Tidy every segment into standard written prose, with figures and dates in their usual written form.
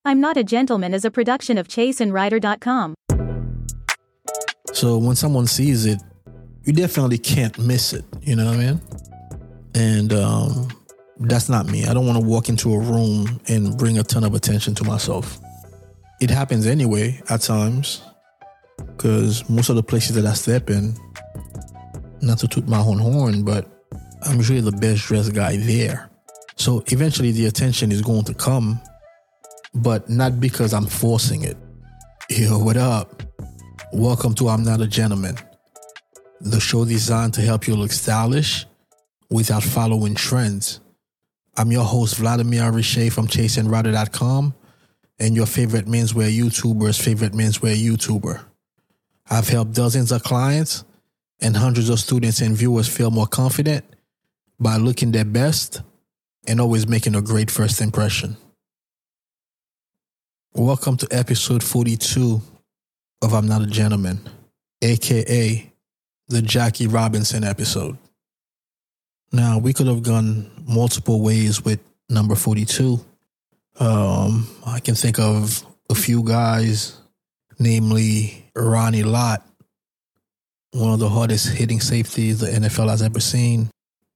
I'm Not a Gentleman is a production of ChaseandRider.com. So when someone sees it, you definitely can't miss it. You know what I mean? And that's not me. I don't want to walk into a room and bring a ton of attention to myself. It happens anyway at times, because most of the places that I step in, not to toot my own horn, but I'm usually the best dressed guy there. So eventually the attention is going to come, but not because I'm forcing it. Yo, what up? Welcome to I'm Not a Gentleman, the show designed to help you look stylish without following trends. I'm your host, Vladimir Richer from ChaseandRider.com, and your favorite menswear YouTuber's favorite menswear YouTuber. I've helped dozens of clients and hundreds of students and viewers feel more confident by looking their best and always making a great first impression. Welcome to episode 42 of I'm Not a Gentleman, aka the Jackie Robinson episode. Now, we could have gone multiple ways with number 42. I can think of a few guys, namely Ronnie Lott, one of the hardest hitting safeties the NFL has ever seen.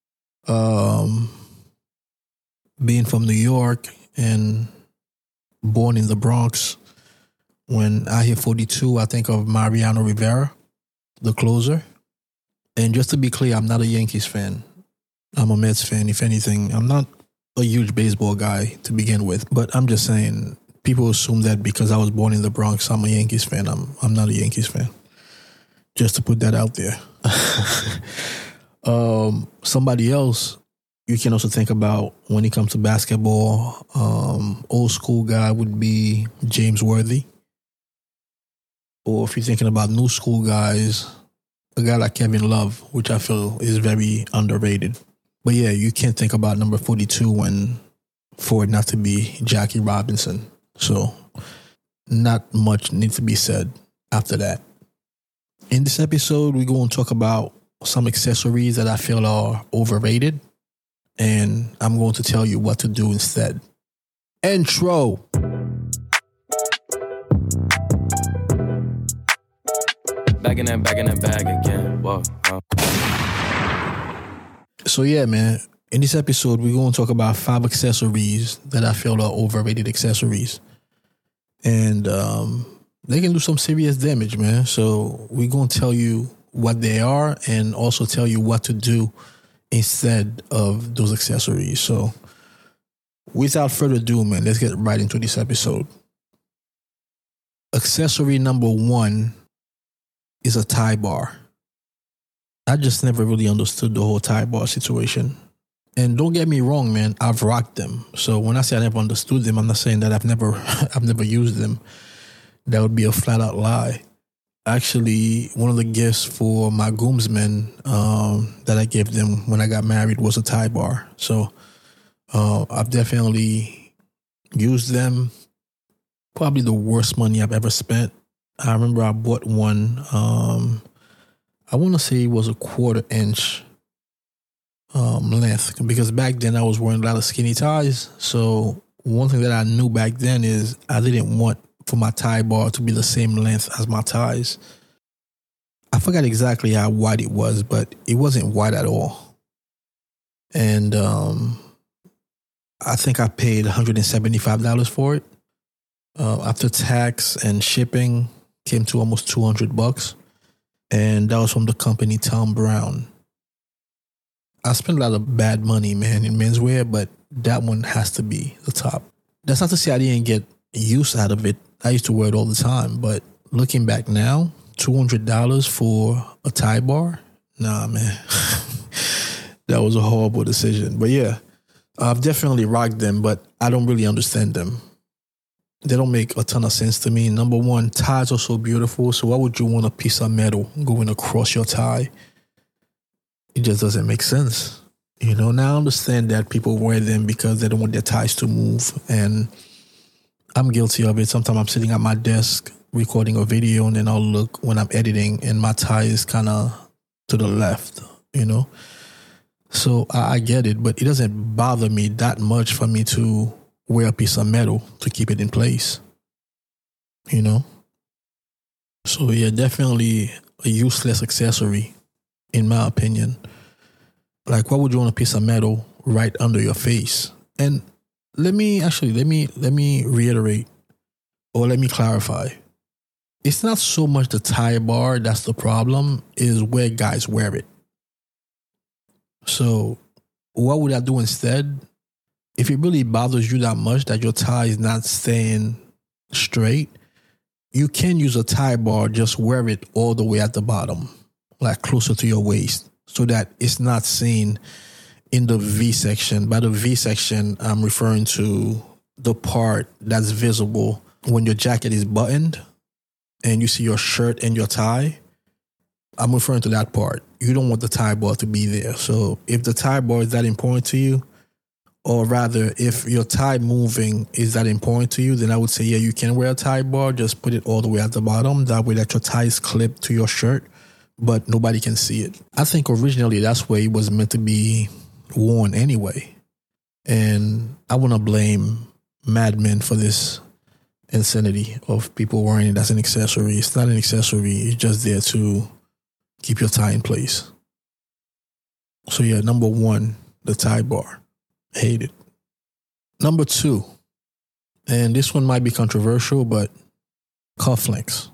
Being from New York and born in the Bronx, when I hear 42, I think of Mariano Rivera, the closer. And just to be clear, I'm not a Yankees fan. I'm a Mets fan, if anything. I'm not a huge baseball guy to begin with, but I'm just saying, people assume that because I was born in the Bronx, I'm a Yankees fan. I'm not a Yankees fan. Just to put that out there. Somebody else you can also think about when it comes to basketball, old school guy would be James Worthy. Or if you're thinking about new school guys, a guy like Kevin Love, which I feel is very underrated. But yeah, you can't think about number 42 for it not to be Jackie Robinson. So not much needs to be said after that. In this episode, we're going to talk about some accessories that I feel are overrated. And I'm going to tell you what to do instead. Intro. Back in that bag again. Whoa. So yeah, man, in this episode, we're going to talk about 5 accessories that I feel are overrated accessories. And they can do some serious damage, man. So we're going to tell you what they are and also tell you what to do instead of those accessories. So without further ado, man, let's get right into this episode. Accessory number 1 is a tie bar. I just never really understood the whole tie bar situation. And don't get me wrong, man, I've rocked them. So when I say I never understood them, I'm not saying that I've never used them. That would be a flat out lie. Actually, one of the gifts for my groomsmen that I gave them when I got married was a tie bar. So I've definitely used them. Probably the worst money I've ever spent. I remember I bought one. I want to say it was a 1/4 inch length, because back then I was wearing a lot of skinny ties. So one thing that I knew back then is I didn't want for my tie bar to be the same length as my ties. I forgot exactly how wide it was, but it wasn't wide at all. And I think I paid $175 for it. After tax and shipping, came to almost $200. And that was from the company Tom Brown. I spent a lot of bad money, man, in menswear, but that one has to be the top. That's not to say I didn't get use out of it. I used to wear it all the time, but looking back now, $200 for a tie bar? Nah, man. That was a horrible decision. But yeah, I've definitely rocked them, but I don't really understand them. They don't make a ton of sense to me. Number one, ties are so beautiful, so why would you want a piece of metal going across your tie? It just doesn't make sense. You know, now I understand that people wear them because they don't want their ties to move, and I'm guilty of it. Sometimes I'm sitting at my desk recording a video, and then I'll look when I'm editing, and my tie is kind of to the left, you know? So I get it, but it doesn't bother me that much for me to wear a piece of metal to keep it in place. You know? So yeah, definitely a useless accessory, in my opinion. Like, why would you want a piece of metal right under your face? And let me reiterate, or let me clarify. It's not so much the tie bar that's the problem, is where guys wear it. So what would I do instead? If it really bothers you that much that your tie is not staying straight, you can use a tie bar, just wear it all the way at the bottom, like closer to your waist, so that it's not seen in the V section. By the V section, I'm referring to the part that's visible when your jacket is buttoned and you see your shirt and your tie. I'm referring to that part. You don't want the tie bar to be there. So if the tie bar is that important to you, or rather, if your tie moving is that important to you, then I would say, yeah, you can wear a tie bar. Just put it all the way at the bottom. That way that your tie is clipped to your shirt, but nobody can see it. I think originally that's where it was meant to be worn anyway. And I want to blame Mad Men for this insanity of people wearing it as an accessory. It's not an accessory. It's just there to keep your tie in place. So yeah, number one, the tie bar. Hate it. Number two, and this one might be controversial, but cufflinks.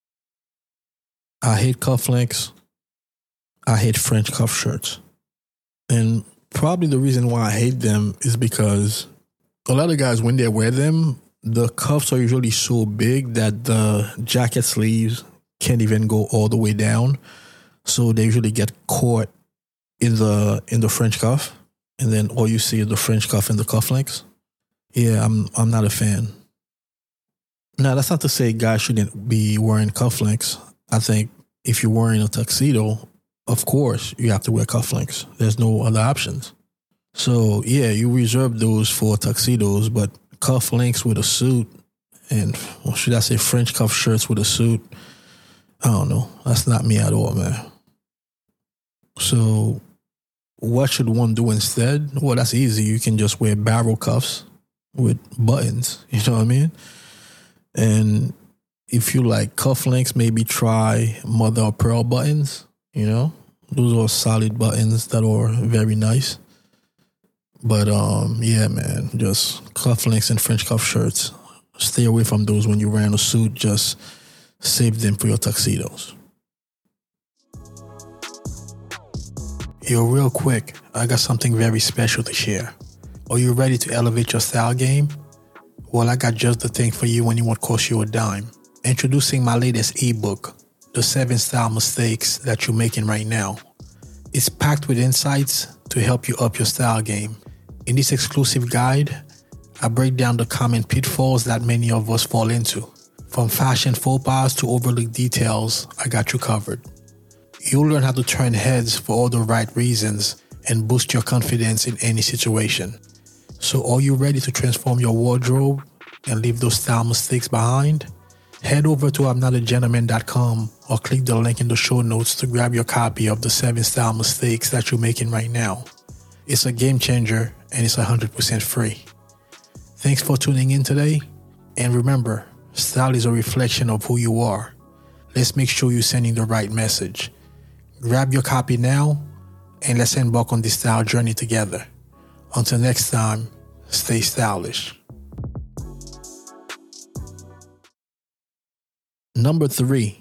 I hate cufflinks. I hate French cuff shirts. And probably the reason why I hate them is because a lot of guys, when they wear them, the cuffs are usually so big that the jacket sleeves can't even go all the way down. So they usually get caught in the French cuff. And then all you see is the French cuff and the cufflinks. Yeah, I'm not a fan. Now, that's not to say guys shouldn't be wearing cufflinks. I think if you're wearing a tuxedo, of course you have to wear cufflinks. There's no other options. So yeah, you reserve those for tuxedos, but cufflinks with a suit and, or should I say French cuff shirts with a suit, I don't know. That's not me at all, man. So what should one do instead? Well, that's easy. You can just wear barrel cuffs with buttons. You know what I mean? And if you like cufflinks, maybe try mother of pearl buttons. You know, those are solid buttons that are very nice. But yeah, man, just cufflinks and French cuff shirts. Stay away from those when you're wearing a suit. Just save them for your tuxedos. Yo, real quick, I got something very special to share. Are you ready to elevate your style game? Well, I got just the thing for you when it won't cost you a dime. Introducing my latest ebook, The 7 Style Mistakes That You're Making Right Now. It's packed with insights to help you up your style game. In this exclusive guide, I break down the common pitfalls that many of us fall into. From fashion faux pas to overlooked details, I got you covered. You'll learn how to turn heads for all the right reasons and boost your confidence in any situation. So are you ready to transform your wardrobe and leave those style mistakes behind? Head over to I'mNotAGentleman.com or click the link in the show notes to grab your copy of the 7 Style Mistakes That You're Making Right Now. It's a game changer and it's 100% free. Thanks for tuning in today. And remember, style is a reflection of who you are. Let's make sure you're sending the right message. Grab your copy now and let's embark on this style journey together. Until next time, stay stylish. Number 3.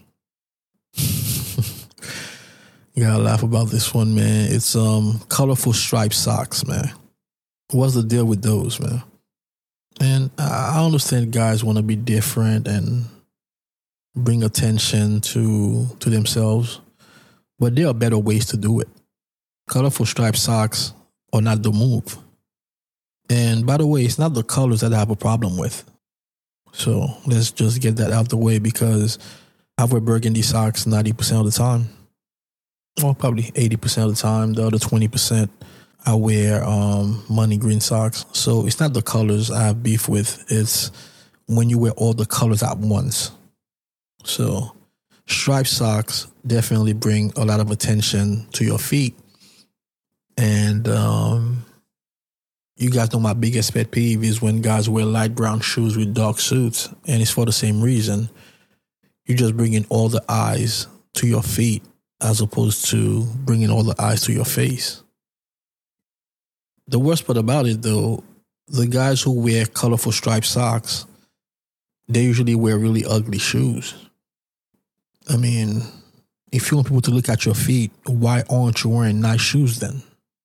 You gotta laugh about this one, man. It's colorful striped socks, man. What's the deal with those, man? And I understand guys want to be different and bring attention to themselves, but there are better ways to do it. Colorful striped socks are not the move. And by the way, it's not the colors that I have a problem with. So let's just get that out the way, because I wear burgundy socks 90% of the time. Well, probably 80% of the time. The other 20%, I wear money green socks. So it's not the colors I have beef with. It's when you wear all the colors at once. So striped socks definitely bring a lot of attention to your feet. And you guys know my biggest pet peeve is when guys wear light brown shoes with dark suits, and it's for the same reason. You're just bringing all the eyes to your feet as opposed to bringing all the eyes to your face. The worst part about it, though, the guys who wear colorful striped socks, they usually wear really ugly shoes. I mean, if you want people to look at your feet, why aren't you wearing nice shoes then?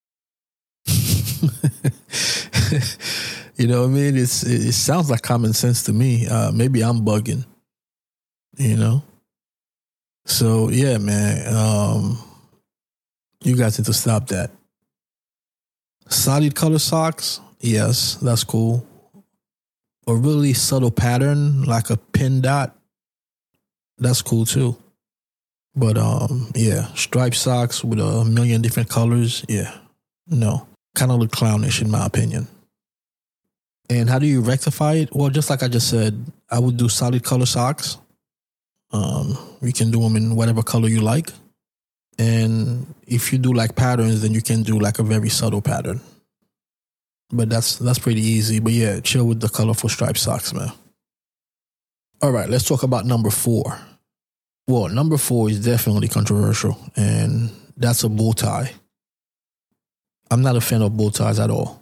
You know what I mean? It sounds like common sense to me. Maybe I'm bugging, you know? So, yeah, man, you guys need to stop that. Solid color socks, yes, that's cool. A really subtle pattern, like a pin dot, that's cool too. But, yeah, striped socks with a million different colors, yeah, no. Kind of look clownish in my opinion. And how do you rectify it? Well, just like I just said, I would do solid color socks. You can do them in whatever color you like. And if you do like patterns, then you can do like a very subtle pattern. But that's pretty easy. But yeah, chill with the colorful striped socks, man. All right, let's talk about number 4. Well, number 4 is definitely controversial, and that's a bow tie. I'm not a fan of bow ties at all.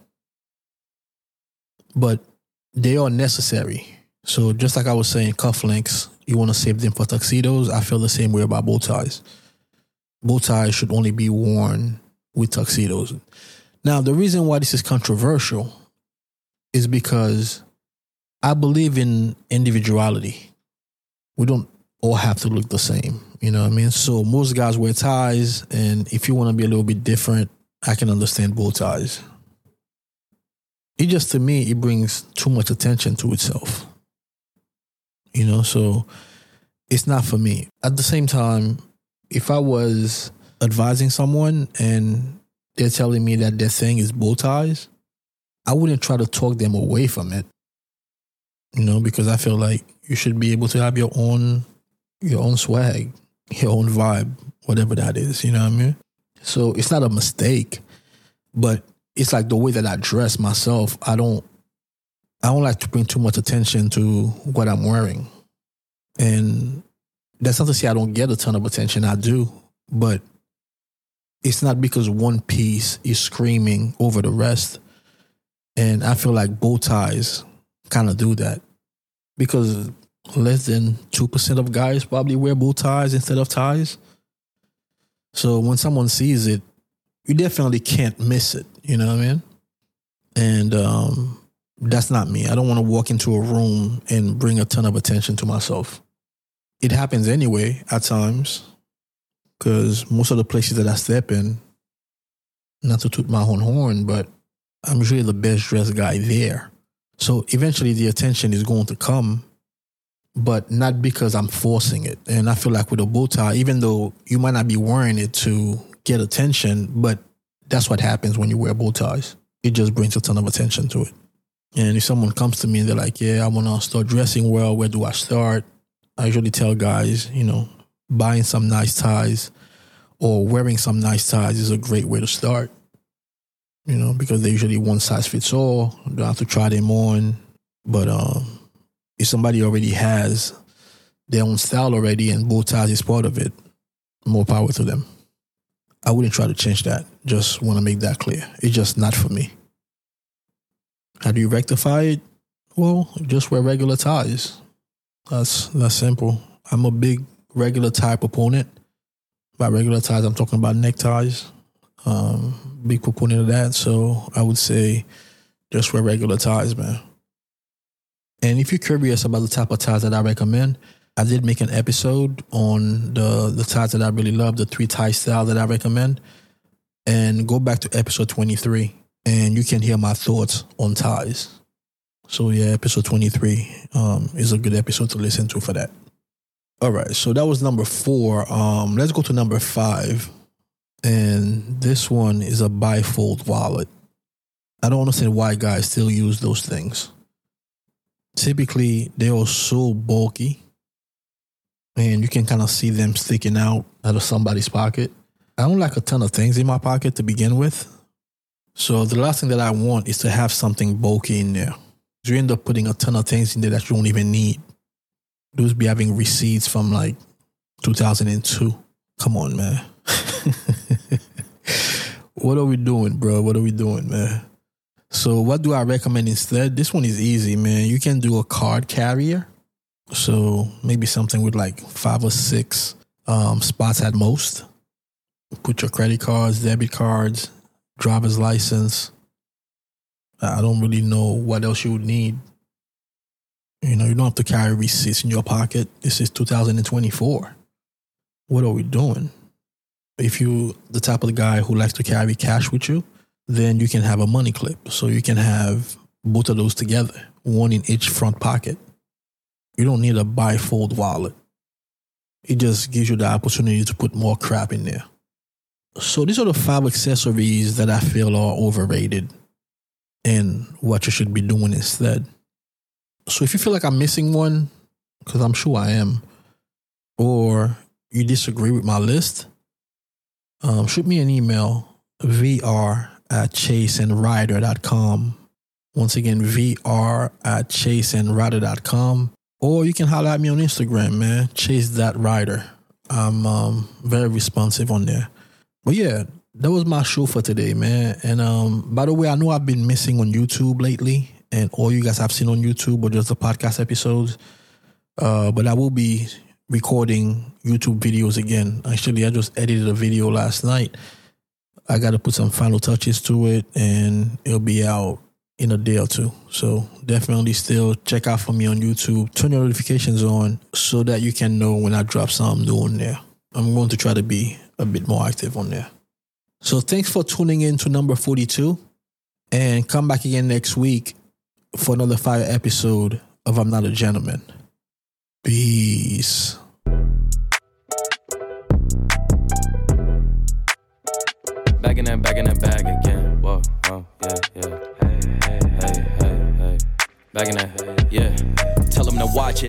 But they are necessary. So just like I was saying, cufflinks, you want to save them for tuxedos. I feel the same way about bow ties. Bow ties should only be worn with tuxedos. Now, the reason why this is controversial is because I believe in individuality. We don't all have to look the same. You know what I mean? So most guys wear ties, and if you want to be a little bit different, I can understand bow ties. It just, to me, it brings too much attention to itself. You know, so it's not for me. At the same time, if I was advising someone and they're telling me that their thing is bow ties, I wouldn't try to talk them away from it. You know, because I feel like you should be able to have your own swag, your own vibe, whatever that is, you know what I mean? So it's not a mistake, but it's like the way that I dress myself. I don't like to bring too much attention to what I'm wearing. And that's not to say I don't get a ton of attention. I do, but it's not because one piece is screaming over the rest. And I feel like bow ties kind of do that, because less than 2% of guys probably wear bow ties instead of ties. So when someone sees it, you definitely can't miss it. You know what I mean? And that's not me. I don't want to walk into a room and bring a ton of attention to myself. It happens anyway at times, because most of the places that I step in, not to toot my own horn, but I'm usually the best dressed guy there. So eventually the attention is going to come, but not because I'm forcing it. And I feel like with a bow tie, even though you might not be wearing it to get attention, but that's what happens when you wear bow ties. It just brings a ton of attention to it. And if someone comes to me and they're like, yeah, I want to start dressing well, where do I start? I usually tell guys, you know, buying some nice ties or wearing some nice ties is a great way to start. You know, because they're usually one size fits all. You don't have to try them on. But if somebody already has their own style already and bow ties is part of it, more power to them. I wouldn't try to change that. Just want to make that clear. It's just not for me. How do you rectify it? Well, just wear regular ties. That's simple. I'm a big regular tie proponent. By regular ties, I'm talking about neckties. Big proponent of that. So I would say just wear regular ties, man. And if you're curious about the type of ties that I recommend, I did make an episode on the ties that I really love, the 3 tie style that I recommend. And go back to episode 23 and you can hear my thoughts on ties. So yeah, episode 23 is a good episode to listen to for that. All right, so that was number 4. Let's go to number 5. And this one is a bifold wallet. I don't understand why guys still use those things. Typically, they are so bulky and you can kind of see them sticking out of somebody's pocket. I don't like a ton of things in my pocket to begin with. So the last thing that I want is to have something bulky in there. You end up putting a ton of things in there that you don't even need. Those be having receipts from like 2002. Come on, man. What are we doing, bro? What are we doing, man? So what do I recommend instead? This one is easy, man. You can do a card carrier. So maybe something with like 5 or 6 spots at most. Put your credit cards, debit cards, driver's license. I don't really know what else you would need. You know, you don't have to carry receipts in your pocket. This is 2024. What are we doing? If you the type of the guy who likes to carry cash with you, then you can have a money clip. So you can have both of those together, one in each front pocket. You don't need a bifold wallet. It just gives you the opportunity to put more crap in there. So these are the 5 accessories that I feel are overrated and what you should be doing instead. So if you feel like I'm missing one, because I'm sure I am, or you disagree with my list, shoot me an email, vr@chaseandrider.com. Once again, vr@chaseandrider.com. Or you can holler at me on Instagram, man, chase.rider. I'm very responsive on there. But yeah, that was my show for today, man. And by the way, I know I've been missing on YouTube lately, and all you guys have seen on YouTube or just the podcast episodes. But I will be recording YouTube videos again. Actually, I just edited a video last night. I got to put some final touches to it, and it'll be out in a day or two. So definitely still check out for me on YouTube. Turn your notifications on so that you can know when I drop something new on there. I'm going to try to be a bit more active on there. So thanks for tuning in to number 42, and come back again next week for another fire episode of I'm Not a Gentleman. Peace. Back in that bag again. Whoa, yeah. Hey. Back in that, yeah. Tell them to watch it.